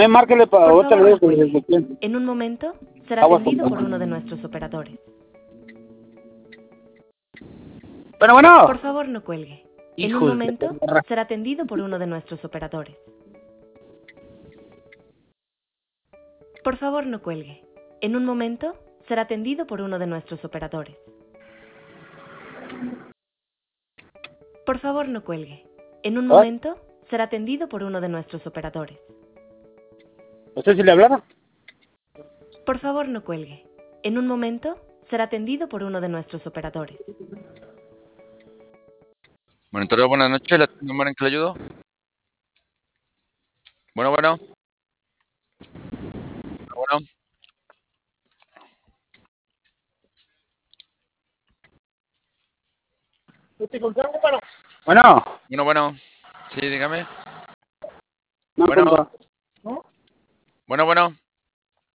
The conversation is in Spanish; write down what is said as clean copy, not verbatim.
Márquele para Por otra favor, vez. no cuelgue. En un momento será Aguas atendido con por agua. uno de nuestros operadores. Bueno, bueno. Por favor, no cuelgue. En un Hijo de momento perra. será atendido por uno de nuestros operadores. Por favor, no cuelgue. En un momento será atendido por uno de nuestros operadores. Por favor, no cuelgue. En un ¿Ah? momento será atendido por uno de nuestros operadores. ¿Usted sí le hablaba? Por favor, no cuelgue. En un momento será atendido por uno de nuestros operadores. Monitoreo, buenas noches. ¿La número en que le ayudo? Bueno, bueno. Bueno. Bueno. Bueno, bueno. Sí, dígame. No, Bueno. compa. Bueno, bueno.